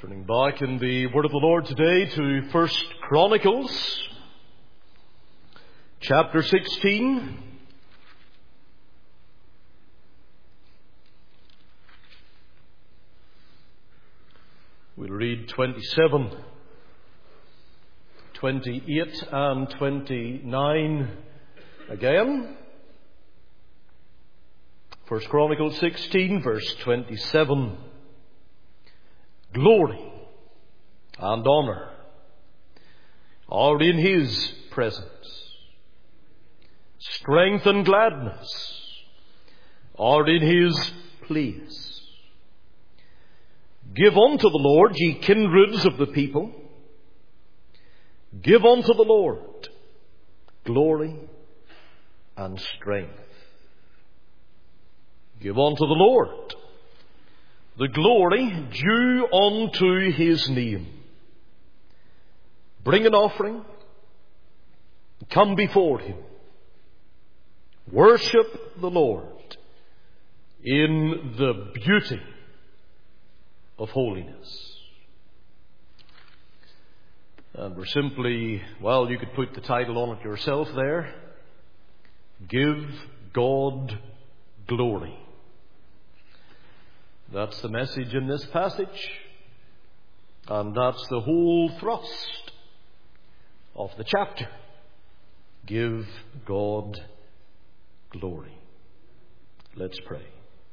Turning back in the Word of the Lord today to 1 Chronicles, chapter 16. We'll read 27, 28 and 29 again. 1 Chronicles 16, verse 27. Glory and honor are in His presence. Strength and gladness are in His place. Give unto the Lord, ye kindreds of the people. Give unto the Lord glory and strength. Give unto the Lord the glory due unto His name. Bring an offering. Come before Him. Worship the Lord in the beauty of holiness. And we're simply, well, you could put the title on it yourself there. Give God glory. That's the message in this passage, and that's the whole thrust of the chapter. Give God glory. Let's pray.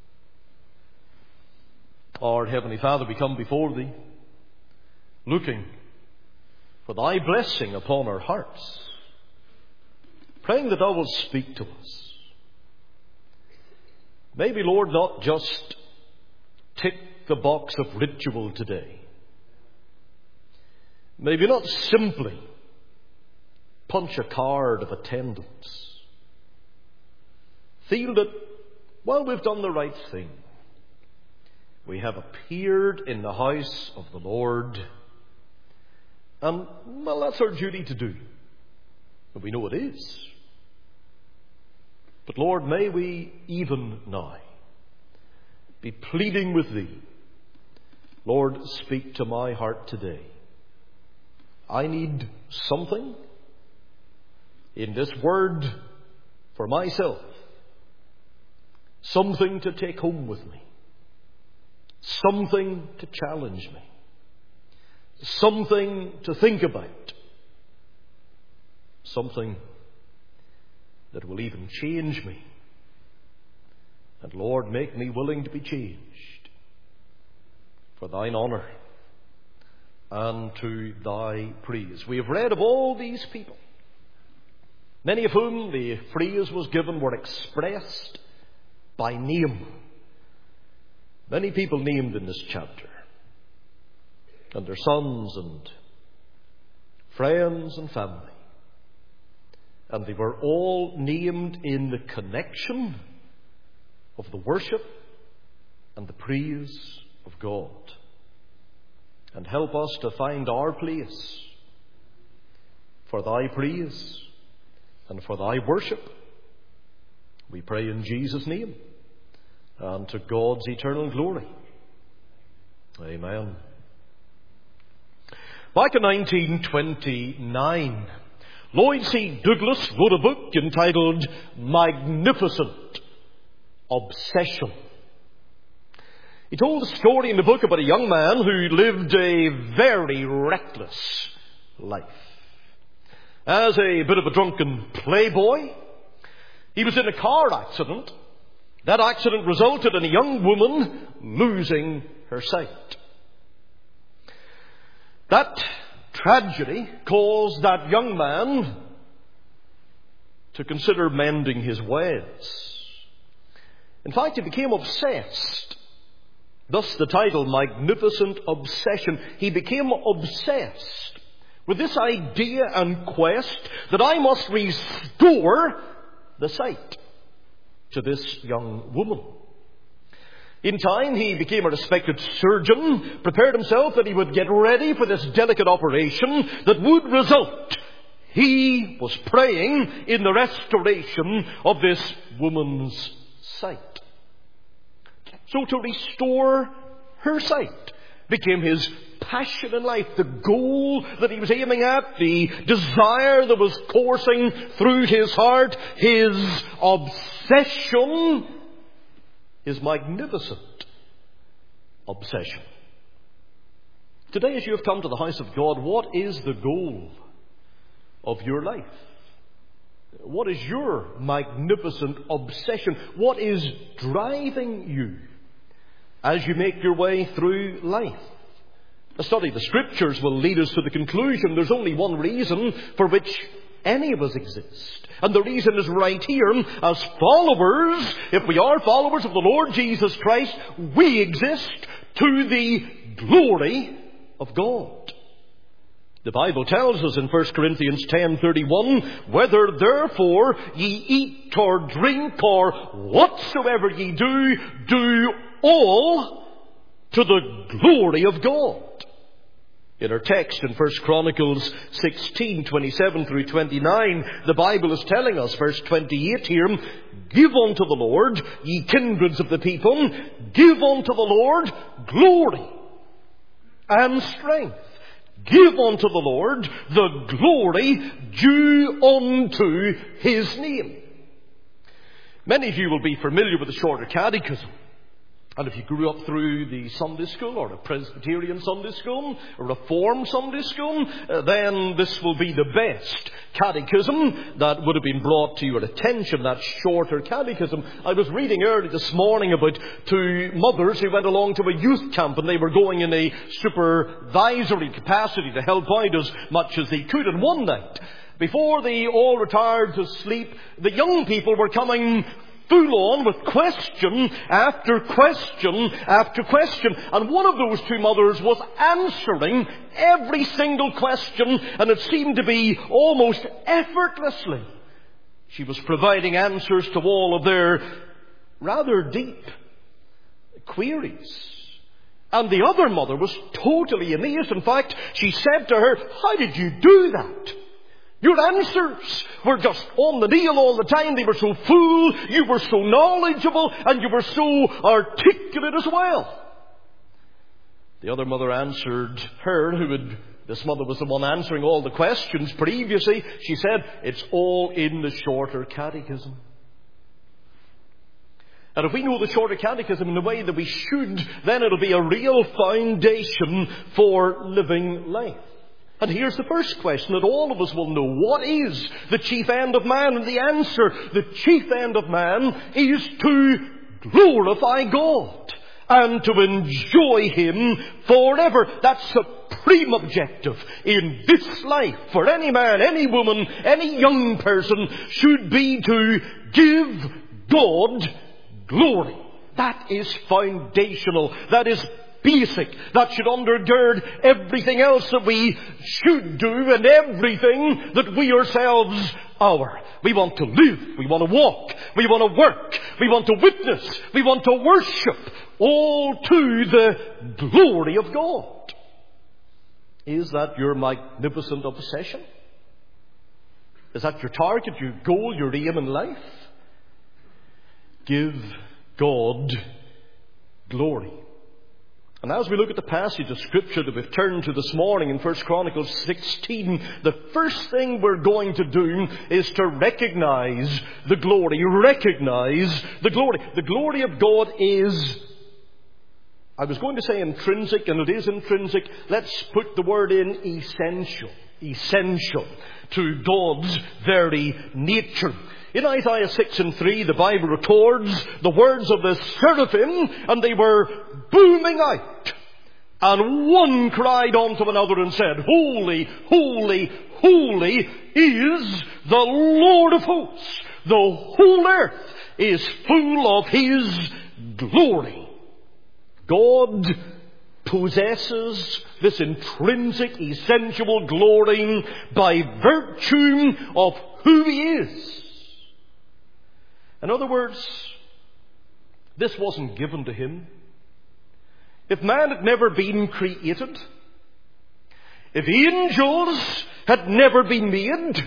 Our Heavenly Father, we come before Thee, looking for Thy blessing upon our hearts, praying that Thou wilt speak to us. Maybe, Lord, not just tick the box of ritual today. Maybe not simply punch a card of attendance. Feel that, well, we've done the right thing. We have appeared in the house of the Lord. And, well, that's our duty to do. And we know it is. But, Lord, may we even now be pleading with Thee. Lord, speak to my heart today. I need something in this word for myself. Something to take home with me. Something to challenge me. Something to think about. Something that will even change me. And Lord, make me willing to be changed for Thine honour and to Thy praise. We have read of all these people, many of whom the phrase was given were expressed by name. Many people named in this chapter, and their sons and friends and family. And they were all named in the connection of the worship and the praise of God. And help us to find our place for Thy praise and for Thy worship. We pray in Jesus' name and to God's eternal glory. Amen. Back in 1929, Lloyd C. Douglas wrote a book entitled Magnificent Obsession. He told a story in the book about a young man who lived a very reckless life. As a bit of a drunken playboy, he was in a car accident. That accident resulted in a young woman losing her sight. That tragedy caused that young man to consider mending his ways. In fact, he became obsessed. Thus the title, Magnificent Obsession. He became obsessed with this idea and quest that I must restore the sight to this young woman. In time, he became a respected surgeon, prepared himself that he would get ready for this delicate operation that would result, he was praying, in the restoration of this woman's sight. So to restore her sight, became his passion in life, the goal that he was aiming at, the desire that was coursing through his heart, his obsession, his magnificent obsession. Today, as you have come to the house of God, what is the goal of your life? What is your magnificent obsession? What is driving you as you make your way through life? A study of the Scriptures will lead us to the conclusion there's only one reason for which any of us exist. And the reason is right here. As followers, if we are followers of the Lord Jesus Christ, we exist to the glory of God. The Bible tells us in 1 Corinthians 10:31, whether therefore ye eat or drink or whatsoever ye do, do all to the glory of God. In our text in 1 Chronicles 16:27 through 29, the Bible is telling us, verse 28 here, give unto the Lord, ye kindreds of the people, give unto the Lord glory and strength. Give unto the Lord the glory due unto his name. Many of you will be familiar with the Shorter Catechism. And if you grew up through the Sunday school, or a Presbyterian Sunday school, or a Reformed Sunday school, then this will be the best catechism that would have been brought to your attention, that Shorter Catechism. I was reading early this morning about two mothers who went along to a youth camp, and they were going in a supervisory capacity to help out as much as they could. And one night, before they all retired to sleep, the young people were coming full on with question after question after question. And one of those two mothers was answering every single question, and it seemed to be almost effortlessly. She was providing answers to all of their rather deep queries. And the other mother was totally amazed. In fact, she said to her, how did you do that? Your answers were just on the nail all the time. They were so full, you were so knowledgeable, and you were so articulate as well. The other mother answered her, this mother was the one answering all the questions previously. She said, it's all in the Shorter Catechism. And if we know the Shorter Catechism in the way that we should, then it'll be a real foundation for living life. And here's the first question that all of us will know. What is the chief end of man? And the answer, the chief end of man is to glorify God and to enjoy Him forever. That's supreme objective in this life for any man, any woman, any young person should be to give God glory. That is foundational. That is basic. That should undergird everything else that we should do and everything that we ourselves are. We want to live. We want to walk. We want to work. We want to witness. We want to worship, all to the glory of God. Is that your magnificent obsession? Is that your target, your goal, your aim in life? Give God glory. And as we look at the passage of Scripture that we've turned to this morning in 1 Chronicles 16, the first thing we're going to do is to recognize the glory. Recognize the glory. The glory of God is, I was going to say intrinsic, and it is intrinsic. Let's put the word in essential. Essential to God's very nature. In Isaiah 6:3, the Bible records the words of the seraphim, and they were booming out. And one cried unto another and said, Holy, holy, holy is the Lord of hosts. The whole earth is full of His glory. God possesses this intrinsic, essential glory by virtue of who He is. In other words, this wasn't given to Him. If man had never been created, if angels had never been made,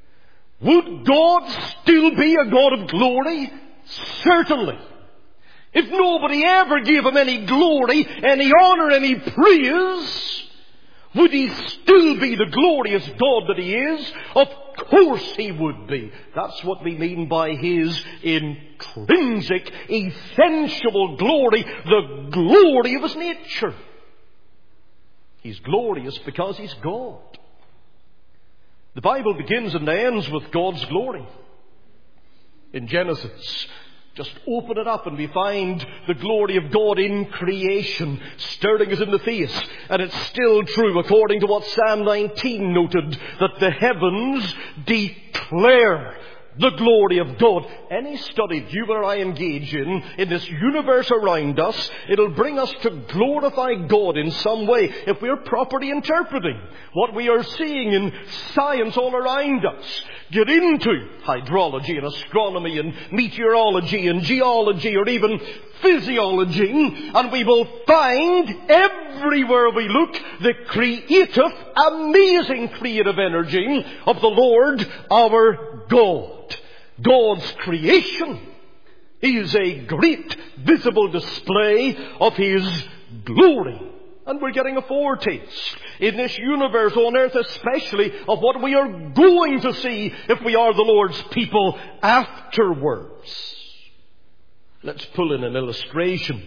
would God still be a God of glory? Certainly. if nobody ever gave him any glory, any honor, any praise, would he still be the glorious God that he is? Of course he would be. That's what we mean by his intrinsic, essential glory, the glory of his nature. He's glorious because he's God. The Bible begins and ends with God's glory. In Genesis, just open it up and we find the glory of God in creation staring us in the face. And it's still true, according to what Psalm 19 noted, that the heavens declare the glory of God. Any study you or I engage in this universe around us, it'll bring us to glorify God in some way if we're properly interpreting what we are seeing in science all around us. Get into hydrology and astronomy and meteorology and geology or even physiology, and we will find everywhere we look the creative, amazing creative energy of the Lord our God. God's creation is a great visible display of his glory. And we're getting a foretaste in this universe, on earth especially, of what we are going to see if we are the Lord's people afterwards. Let's pull in an illustration.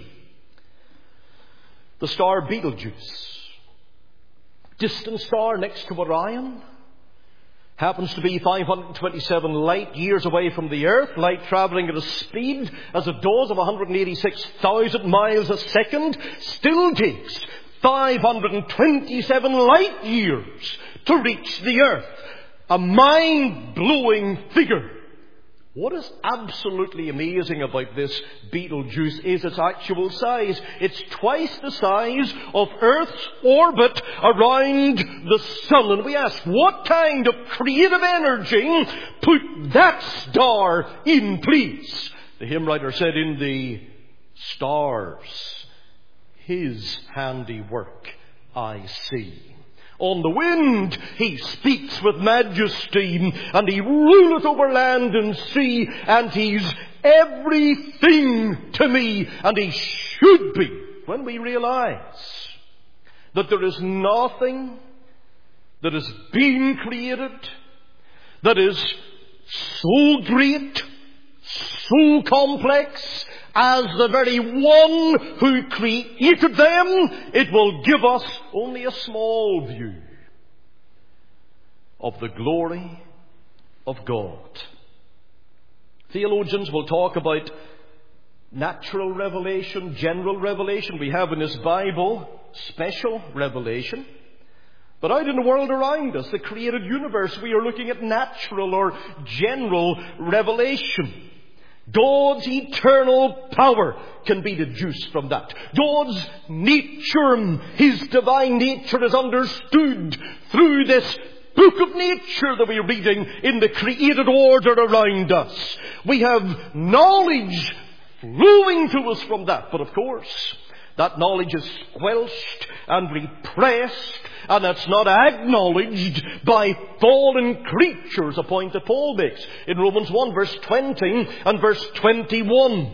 The star Betelgeuse, distant star next to Orion, happens to be 527 light years away from the Earth, light travelling at a speed as it does of 186,000 miles a second, still takes 527 light years to reach the Earth. A mind-blowing figure. What is absolutely amazing about this Betelgeuse is its actual size. It's twice the size of Earth's orbit around the Sun. And we ask, what kind of creative energy put that star in place? The hymn writer said, in the stars, his handiwork I see. On the wind he speaks with majesty, and he ruleth over land and sea, and he's everything to me, and he should be. When we realize that there is nothing that has been created that is so great, so complex, as the very one who created them, it will give us only a small view of the glory of God. Theologians will talk about natural revelation, general revelation. We have in this Bible special revelation. But out in the world around us, the created universe, we are looking at natural or general revelation. God's eternal power can be deduced from that. God's nature, his divine nature, is understood through this book of nature that we're reading in the created order around us. We have knowledge flowing to us from that. But of course, that knowledge is squelched and repressed, and that's not acknowledged by fallen creatures, a point that Paul makes in Romans 1 verse 20 and verse 21.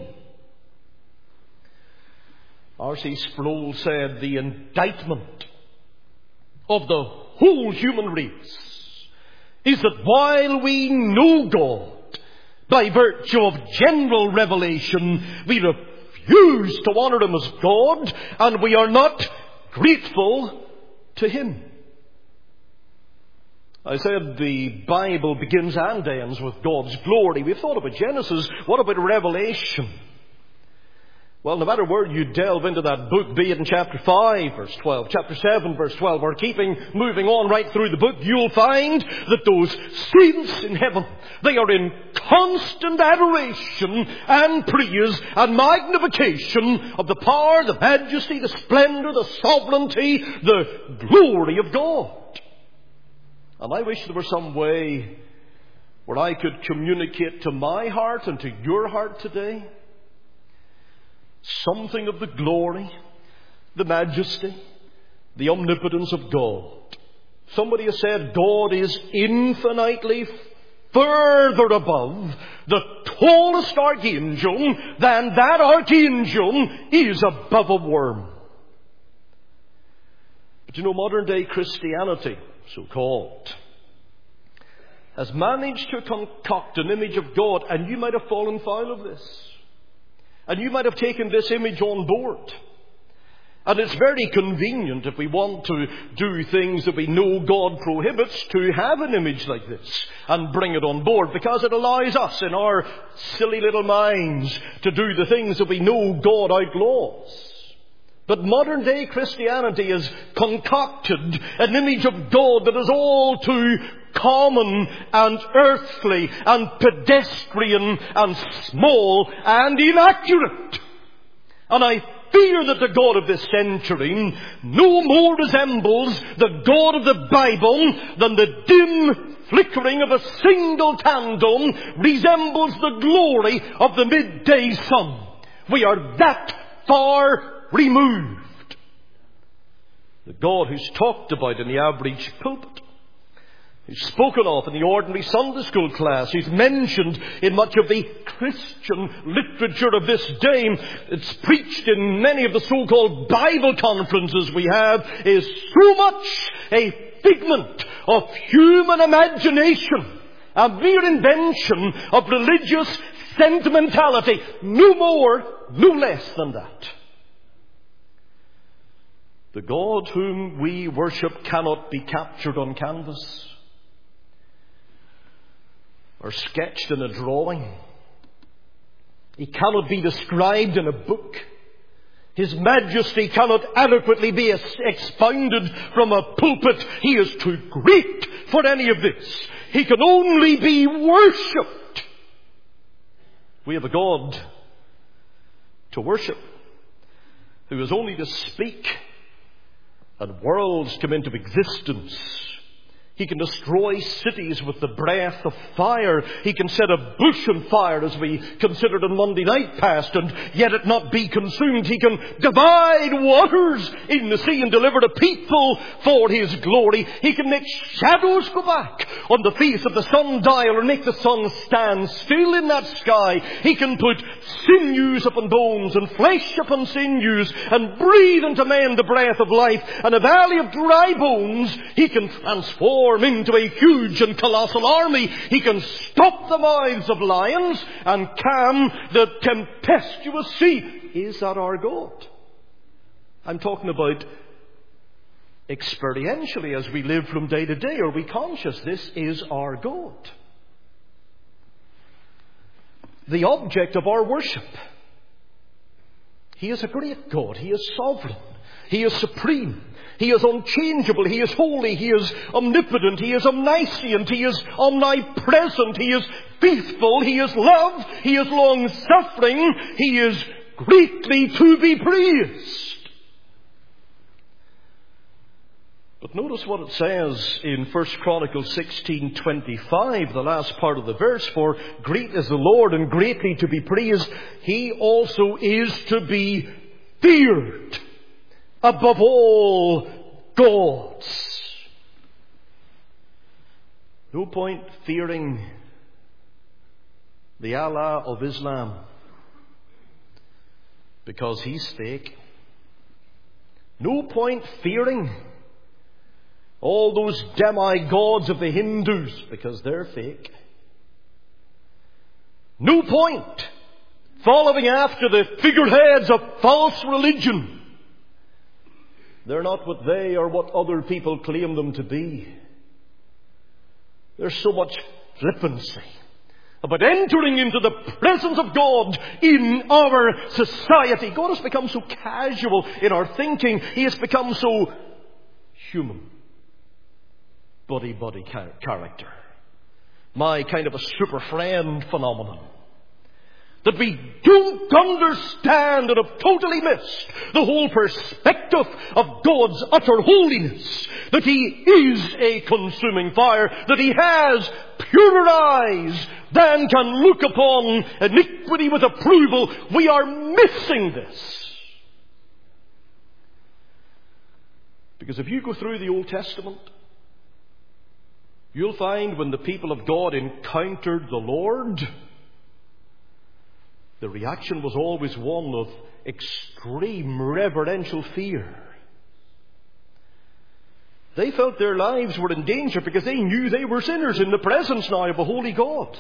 R.C. Sproul said, the indictment of the whole human race is that while we know God by virtue of general revelation, we refuse to honour him as God, and we are not grateful to him. I said the Bible begins and ends with God's glory. We've thought about Genesis. What about Revelation? Well, no matter where you delve into that book, be it in chapter 5, verse 12, chapter 7, verse 12, or moving on right through the book, you'll find that those saints in heaven, they are in constant adoration and praise and magnification of the power, the majesty, the splendor, the sovereignty, the glory of God. And I wish there were some way where I could communicate to my heart and to your heart today something of the glory, the majesty, the omnipotence of God. Somebody has said God is infinitely further above the tallest archangel than that archangel is above a worm. But you know, modern day Christianity, so-called, has managed to concoct an image of God, and you might have fallen foul of this. And you might have taken this image on board. And it's very convenient, if we want to do things that we know God prohibits, to have an image like this and bring it on board, because it allows us in our silly little minds to do the things that we know God outlaws. But modern day Christianity has concocted an image of God that is all too common and earthly and pedestrian and small and inaccurate. And I fear that the God of this century no more resembles the God of the Bible than the dim flickering of a single candle resembles the glory of the midday sun. We are that far removed. The God who's talked about in the average pulpit, who's spoken of in the ordinary Sunday school class, who's mentioned in much of the Christian literature of this day, it's preached in many of the so-called Bible conferences we have, is so much a figment of human imagination, a mere invention of religious sentimentality, no more, no less than that. The God whom we worship cannot be captured on canvas or sketched in a drawing. He cannot be described in a book. His majesty cannot adequately be expounded from a pulpit. He is too great for any of this. He can only be worshipped. We have a God to worship who is only to speak and worlds come into existence. He can destroy cities with the breath of fire. He can set a bush on fire, as we considered on Monday night past, and yet it not be consumed. He can divide waters in the sea and deliver the people for His glory. He can make shadows go back on the face of the sundial and make the sun stand still in that sky. He can put sinews upon bones and flesh upon sinews and breathe into men the breath of life. And a valley of dry bones He can transform into a huge and colossal army. He can stop the mouths of lions and calm the tempestuous sea. Is that our God? I'm talking about experientially as we live from day to day. Are we conscious this is our God? The object of our worship. He is a great God. He is sovereign. He is supreme. He is unchangeable. He is holy. He is omnipotent. He is omniscient. He is omnipresent. He is faithful. He is love. He is long-suffering. He is greatly to be praised. But notice what it says in 1 Chronicles 16:25, the last part of the verse, for great is the Lord and greatly to be praised. He also is to be feared above all gods. No point fearing the Allah of Islam because he's fake. No point fearing all those demigods of the Hindus because they're fake. No point following after the figureheads of false religion. They're not what they or what other people claim them to be. There's so much flippancy about entering into the presence of God in our society. God has become so casual in our thinking. He has become so human. Buddy character. My kind of a super friend phenomenon. That we don't understand and have totally missed the whole perspective of God's utter holiness. That He is a consuming fire. That He has purer eyes than can look upon iniquity with approval. We are missing this. Because if you go through the Old Testament, You'll find when the people of God encountered the Lord, the reaction was always one of extreme reverential fear. They felt their lives were in danger because they knew they were sinners in the presence now of a holy God.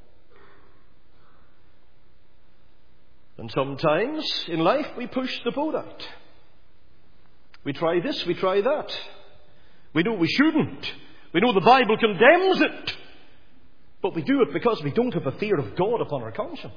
And sometimes in life we push the boat out. We try this, we try that. We know we shouldn't. We know the Bible condemns it. But we do it because we don't have a fear of God upon our conscience.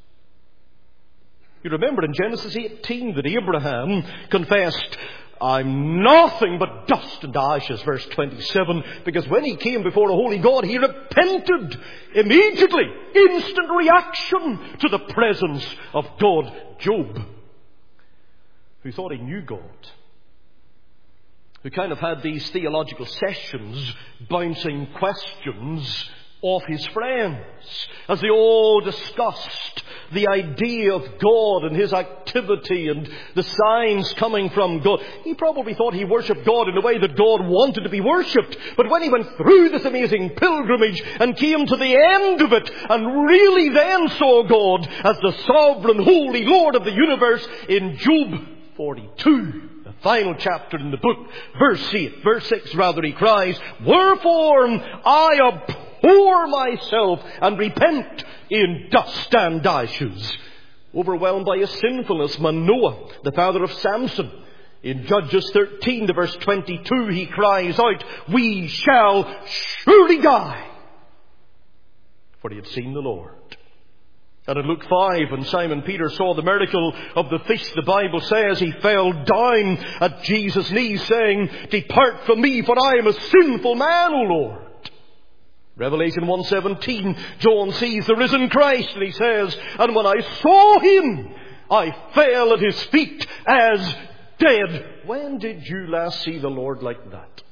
You remember in Genesis 18 that Abraham confessed, I'm nothing but dust and ashes, verse 27, because when he came before a holy God, he repented immediately. Instant reaction to the presence of God. Job, who thought he knew God, who kind of had these theological sessions bouncing questions off his friends as they all discussed the idea of God and His activity and the signs coming from God. He probably thought he worshipped God in the way that God wanted to be worshipped. But when he went through this amazing pilgrimage and came to the end of it and really then saw God as the sovereign, holy Lord of the universe, in Job 42, the final chapter in the book, verse 6 rather, he cries, wherefore I abhor myself and repent in dust and ashes. Overwhelmed by his sinfulness, Manoah, the father of Samson, in Judges 13, the verse 22, he cries out, we shall surely die. For he had seen the Lord. And in Luke 5, when Simon Peter saw the miracle of the fish, the Bible says he fell down at Jesus' knees, saying, depart from me, for I am a sinful man, O Lord. Revelation 1:17, John sees the risen Christ, and he says, and when I saw him, I fell at his feet as dead. When did you last see the Lord like that?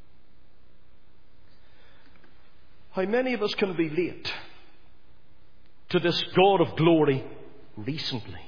How many of us can relate to this God of glory recently?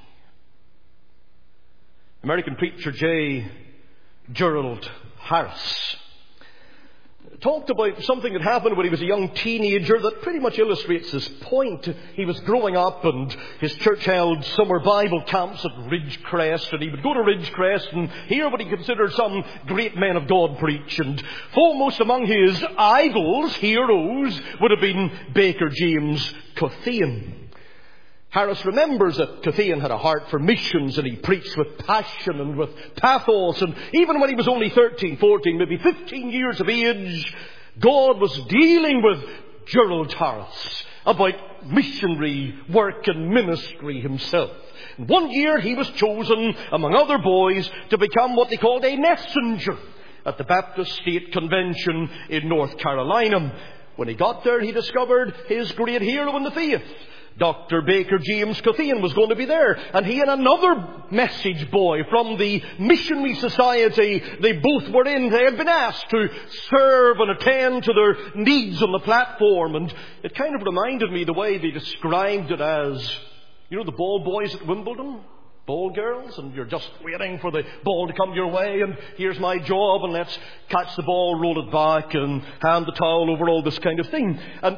American preacher J. Gerald Harris talked about something that happened when he was a young teenager that pretty much illustrates this point. He was growing up and his church held summer Bible camps at Ridgecrest, and he would go to Ridgecrest and hear what he considered some great men of God preach. And foremost among his idols, heroes, would have been Baker James Caughey. Harris remembers that Caughey had a heart for missions, and he preached with passion and with pathos. And even when he was only 13, 14, maybe 15 years of age, God was dealing with Gerald Harris about missionary work and ministry himself. And one year he was chosen, among other boys, to become what they called a messenger at the Baptist State Convention in North Carolina. When he got there, he discovered his great hero in the faith, Dr. Baker James Caughey, was going to be there. And he and another message boy from the Missionary Society they both were in, they had been asked to serve and attend to their needs on the platform. And it kind of reminded me the way they described it as, you know, the ball boys at Wimbledon? Ball girls, and you're just waiting for the ball to come your way, and here's my job, and let's catch the ball, roll it back, and hand the towel over, all this kind of thing. And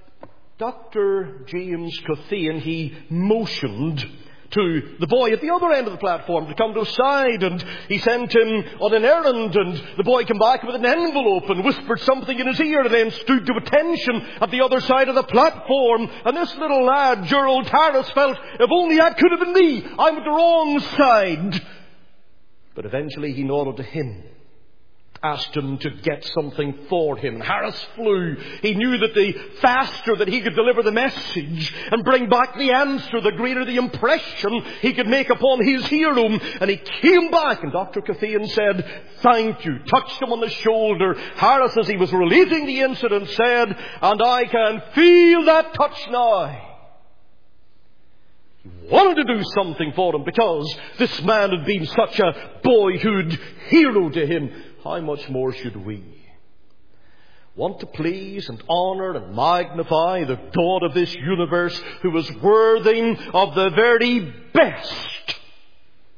Dr. James Caughey, he motioned to the boy at the other end of the platform to come to his side, and he sent him on an errand, and the boy came back with an envelope and whispered something in his ear, and then stood to attention at the other side of the platform. And this little lad, Gerald Harris, felt, if only that could have been me, I'm at the wrong side. But eventually he nodded to him, asked him to get something for him. Harris flew. He knew that the faster that he could deliver the message and bring back the answer, the greater the impression he could make upon his hero. And he came back, and Dr. Caughey said, thank you, touched him on the shoulder. Harris, as he was relating the incident, said, and I can feel that touch now. He wanted to do something for him because this man had been such a boyhood hero to him. How much more should we want to please and honor and magnify the God of this universe, who is worthy of the very best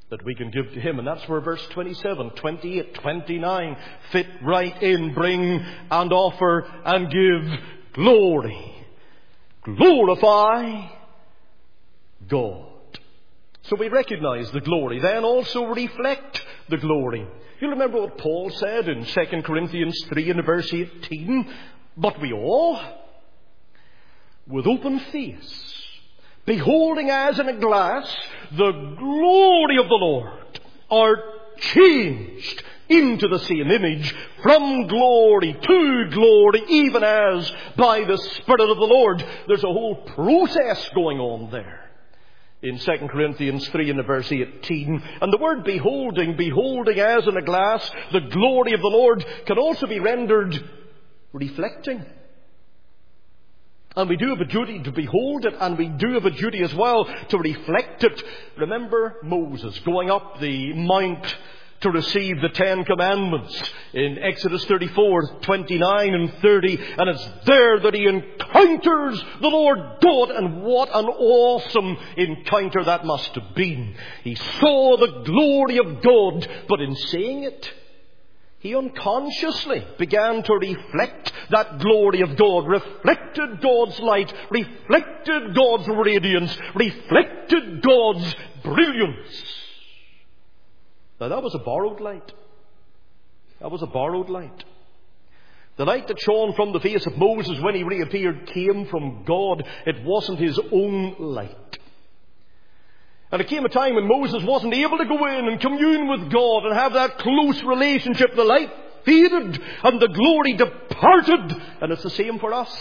that we can give to Him. And that's where verse 27, 28, 29 fit right in. Bring and offer and give glory. Glorify God. So we recognize the glory, then also reflect the glory. You remember what Paul said in 2 Corinthians 3 and verse 18? But we all, with open face, beholding as in a glass the glory of the Lord, are changed into the same image, from glory to glory, even as by the Spirit of the Lord. There's a whole process going on there in 2 Corinthians 3 and verse 18. And the word beholding as in a glass the glory of the Lord, can also be rendered reflecting. And we do have a duty to behold it, and we do have a duty as well to reflect it. Remember Moses going up the mount to receive the 10 Commandments in Exodus 34, 29 and 30. And it's there that he encounters the Lord God. And what an awesome encounter that must have been. He saw the glory of God, but in saying it, he unconsciously began to reflect that glory of God, reflected God's light, reflected God's radiance, reflected God's brilliance. Now that was a borrowed light. That was a borrowed light. The light that shone from the face of Moses when he reappeared came from God. It wasn't his own light. And it came a time when Moses wasn't able to go in and commune with God and have that close relationship. The light faded and the glory departed. And it's the same for us.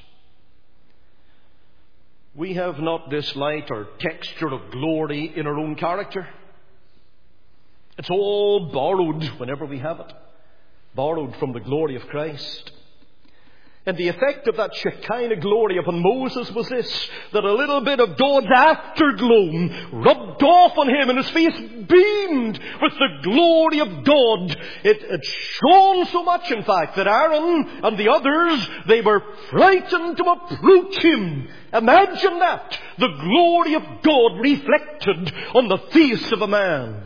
We have not this light or texture of glory in our own character. It's all borrowed whenever we have it. Borrowed from the glory of Christ. And the effect of that Shekinah glory upon Moses was this, that a little bit of God's afterglow rubbed off on him, and his face beamed with the glory of God. It shone so much, in fact, that Aaron and the others, they were frightened to approach him. Imagine that, the glory of God reflected on the face of a man.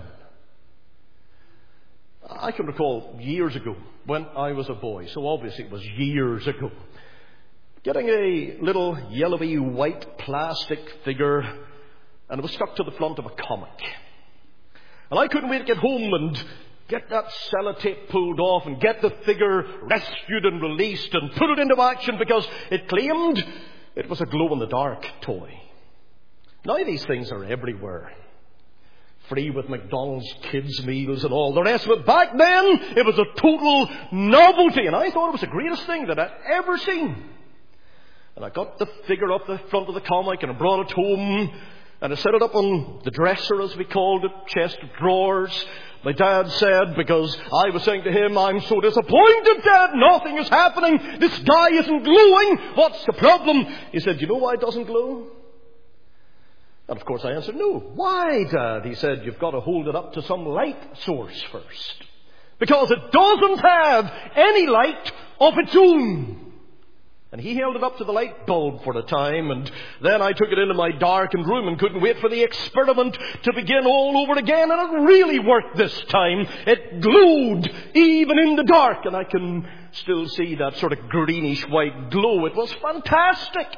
I can recall years ago, when I was a boy, so obviously it was years ago, getting a little yellowy white plastic figure, and it was stuck to the front of a comic. And I couldn't wait to get home and get that sellotape pulled off and get the figure rescued and released and put it into action, because it claimed it was a glow-in-the-dark toy. Now these things are everywhere. Free with McDonald's kids meals and all the rest of it. Back then, it was a total novelty. And I thought it was the greatest thing that I'd ever seen. And I got the figure up the front of the comic and I brought it home. And I set it up on the dresser, as we called it, chest of drawers. My dad said, because I was saying to him, I'm so disappointed, Dad, nothing is happening. This guy isn't glowing. What's the problem? He said, you know why it doesn't glow? And of course I answered, no. Why, Dad? He said, you've got to hold it up to some light source first. Because it doesn't have any light of its own. And he held it up to the light bulb for a time, and then I took it into my darkened room and couldn't wait for the experiment to begin all over again. And it really worked this time. It glowed even in the dark, and I can still see that sort of greenish white glow. It was fantastic.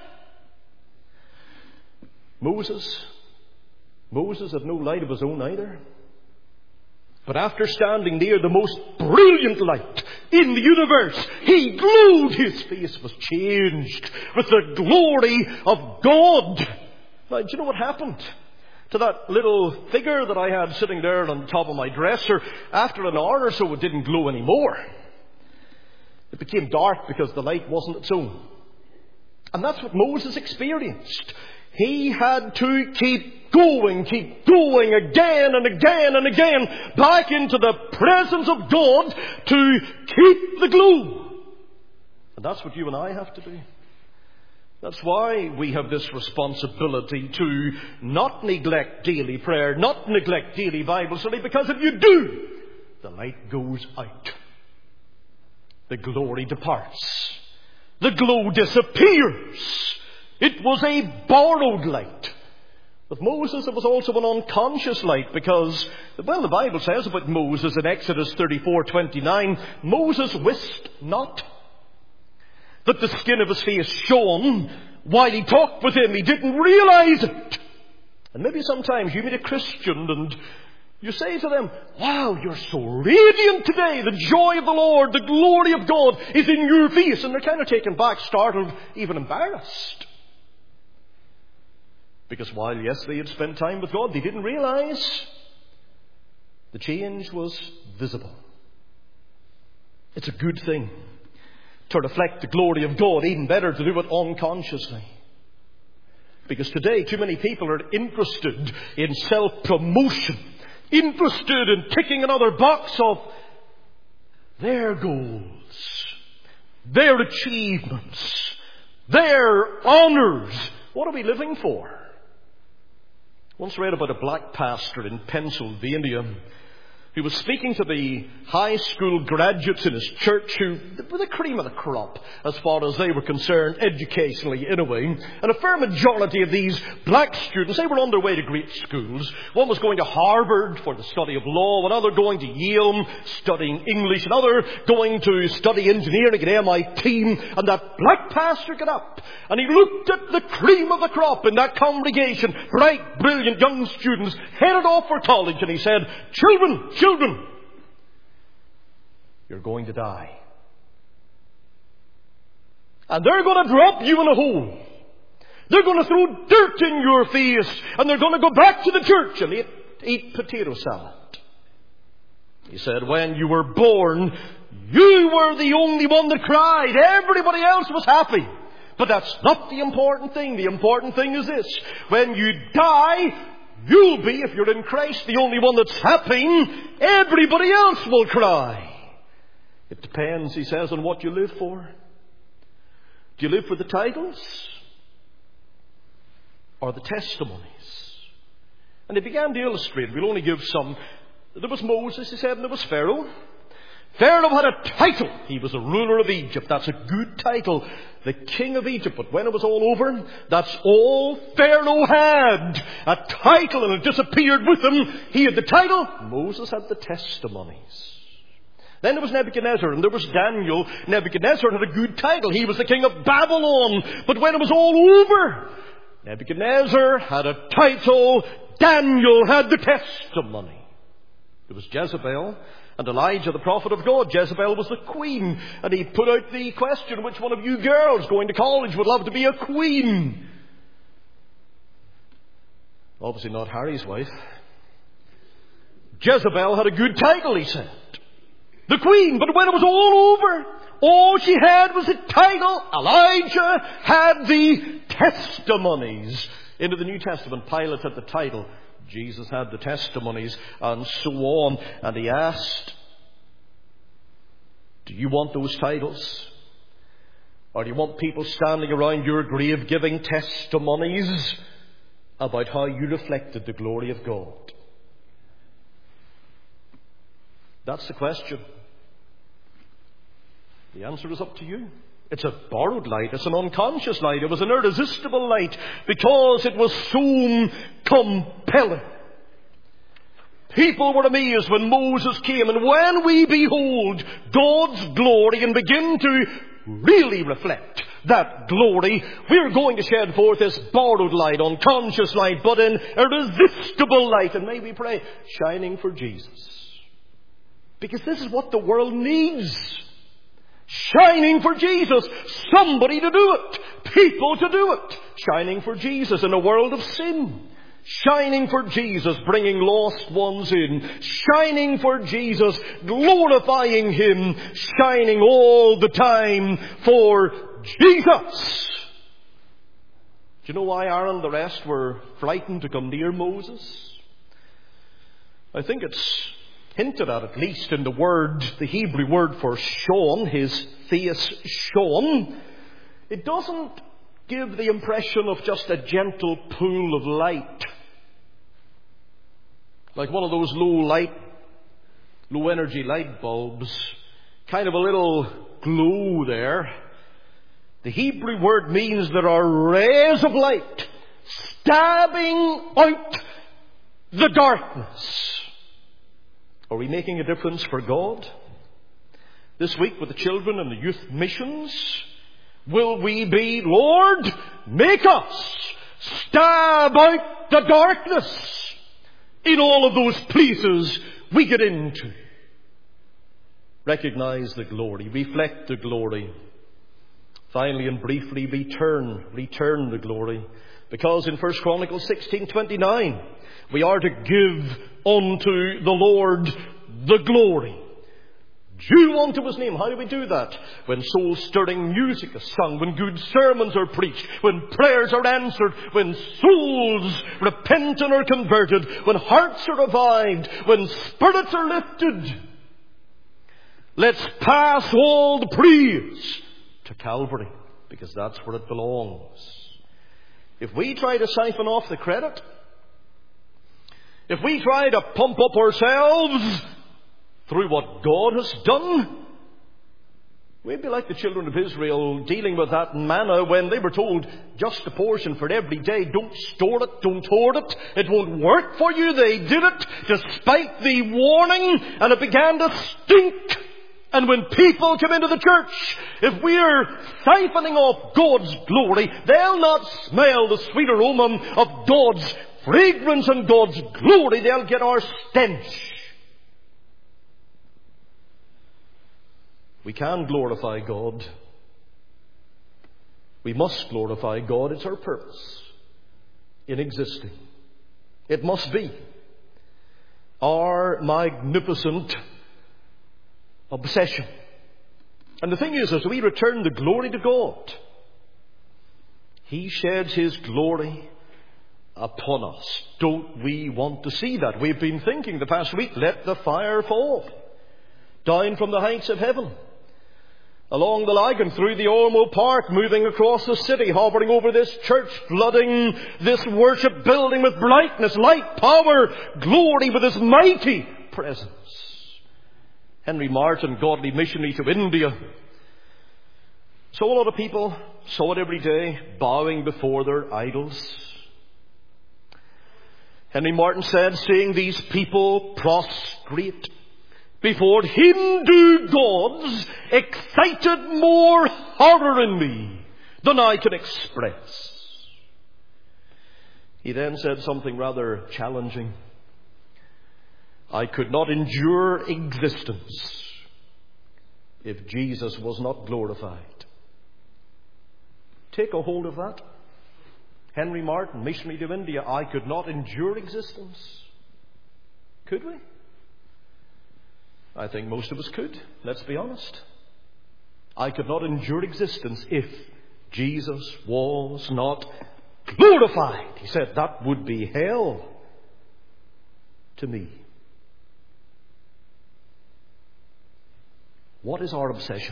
Moses had no light of his own either. But after standing near the most brilliant light in the universe, he glowed. His face was changed with the glory of God. Now, do you know what happened to that little figure that I had sitting there on the top of my dresser? After an hour or so, it didn't glow anymore. It became dark because the light wasn't its own. And that's what Moses experienced. He had to keep going again and again and again back into the presence of God to keep the glow. And that's what you and I have to do. That's why we have this responsibility to not neglect daily prayer, not neglect daily Bible study, because if you do, the light goes out. The glory departs. The glow disappears. It was a borrowed light. With Moses, it was also an unconscious light because, well, the Bible says about Moses in Exodus 34:29, Moses wist not that the skin of his face shone while he talked with him. He didn't realize it. And maybe sometimes you meet a Christian and you say to them, wow, you're so radiant today. The joy of the Lord, the glory of God is in your face. And they're kind of taken back, startled, even embarrassed. Because while, yes, they had spent time with God, they didn't realize the change was visible. It's a good thing to reflect the glory of God, even better to do it unconsciously. Because today, too many people are interested in self-promotion, interested in ticking another box of their goals, their achievements, their honours. What are we living for? Once read about a black pastor in Pennsylvania who was speaking to the high school graduates in his church who were the cream of the crop as far as they were concerned, educationally anyway. And a fair majority of these black students, they were on their way to great schools. One was going to Harvard for the study of law, another going to Yale studying English, another going to study engineering at MIT. And that black pastor got up and he looked at the cream of the crop in that congregation, bright, brilliant young students headed off for college, and he said, Children, you're going to die. And they're going to drop you in a hole. They're going to throw dirt in your face. And they're going to go back to the church and eat potato salad. He said, when you were born, you were the only one that cried. Everybody else was happy. But that's not the important thing. The important thing is this. When you die, you'll be, if you're in Christ, the only one that's happy. Everybody else will cry. It depends, he says, on what you live for. Do you live for the titles or the testimonies? And he began to illustrate. We'll only give some. There was Moses, he said, and there was Pharaoh. Pharaoh had a title. He was a ruler of Egypt. That's a good title. The king of Egypt. But when it was all over, that's all Pharaoh had. A title, and it disappeared with him. He had the title. Moses had the testimonies. Then there was Nebuchadnezzar, and there was Daniel. Nebuchadnezzar had a good title. He was the king of Babylon. But when it was all over, Nebuchadnezzar had a title. Daniel had the testimony. There was Jezebel and Elijah, the prophet of God. Jezebel was the queen. And he put out the question, which one of you girls going to college would love to be a queen? Obviously not Harry's wife. Jezebel had a good title, he said. The queen. But when it was all over, all she had was a title. Elijah had the testimonies. Into the New Testament, Pilate had the title. Jesus had the testimonies, and so on. And he asked, do you want those titles? Or do you want people standing around your grave giving testimonies about how you reflected the glory of God? That's the question. The answer is up to you. It's a borrowed light. It's an unconscious light. It was an irresistible light because it was so compelling. People were amazed when Moses came. And when we behold God's glory and begin to really reflect that glory, we're going to shed forth this borrowed light, unconscious light, but an irresistible light. And may we pray, shining for Jesus. Because this is what the world needs. Shining for Jesus. Somebody to do it. People to do it. Shining for Jesus in a world of sin. Shining for Jesus, bringing lost ones in. Shining for Jesus, glorifying Him. Shining all the time for Jesus. Do you know why Aaron and the rest were frightened to come near Moses? I think it's hinted at least in the word, the Hebrew word for shone, his face shone. It doesn't give the impression of just a gentle pool of light. Like one of those low energy light bulbs. Kind of a little glow there. The Hebrew word means there are rays of light stabbing out the darkness. Are we making a difference for God? This week with the children and the youth missions, will we be, Lord, make us stab out the darkness in all of those places we get into? Recognize the glory, reflect the glory. Finally and briefly, return the glory. Because in 1 Chronicles 16:29, we are to give unto the Lord the glory. Due unto His name. How do we do that? When soul-stirring music is sung, when good sermons are preached, when prayers are answered, when souls repent and are converted, when hearts are revived, when spirits are lifted. Let's pass all the praise to Calvary, because that's where it belongs. If we try to siphon off the credit, if we try to pump up ourselves through what God has done, we'd be like the children of Israel dealing with that manna when they were told, just a portion for every day. Don't store it, don't hoard it. It won't work for you. They did it despite the warning, and it began to stink. And when people come into the church, if we're siphoning off God's glory, they'll not smell the sweet aroma of God's fragrance and God's glory. They'll get our stench. We can glorify God. We must glorify God. It's our purpose in existing. It must be our magnificent obsession. And the thing is, as we return the glory to God, He sheds His glory upon us. Don't we want to see that? We've been thinking the past week, let the fire fall down from the heights of heaven, along the Lagan, through the Ormo Park, moving across the city, hovering over this church, flooding this worship building with brightness, light, power, glory, with His mighty presence. Henry Martin, godly missionary to India, saw a lot of people, saw it every day, bowing before their idols. Henry Martin said, seeing these people prostrate before Hindu gods excited more horror in me than I can express. He then said something rather challenging. I could not endure existence if Jesus was not glorified. Take a hold of that. Henry Martin, missionary to India, I could not endure existence. Could we? I think most of us could. Let's be honest. I could not endure existence if Jesus was not glorified. He said that would be hell to me. What is our obsession?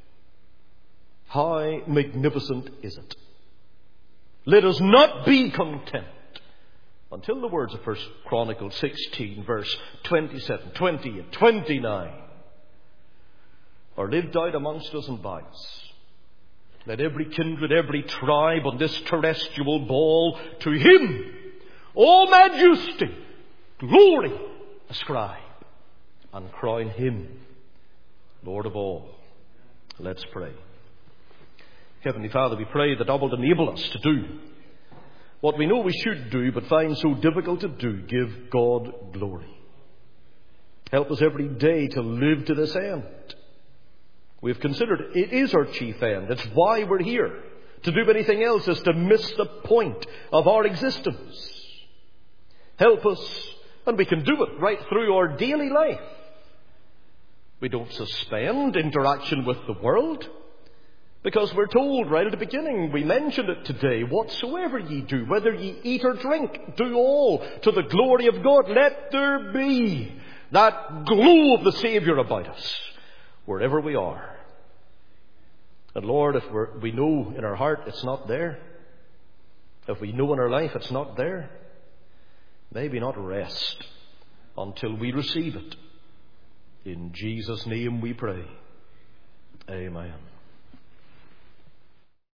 How magnificent is it? Let us not be content until the words of 1 Chronicles 16, verse 27, 20 and 29 are lived out amongst us and by us. Let every kindred, every tribe on this terrestrial ball to Him all majesty, glory ascribe, and crown Him Lord of all. Let's pray. Heavenly Father, we pray that Thou wilt enable us to do what we know we should do but find so difficult to do. Give God glory. Help us every day to live to this end. We've considered it is our chief end. It's why we're here. To do anything else is to miss the point of our existence. Help us, and we can do it right through our daily life. We don't suspend interaction with the world, because we're told right at the beginning, we mentioned it today, whatsoever ye do, whether ye eat or drink, do all to the glory of God. Let there be that glow of the Saviour about us wherever we are. And Lord, if we know in our heart it's not there, if we know in our life it's not there, maybe not rest until we receive it. In Jesus' name we pray. Amen.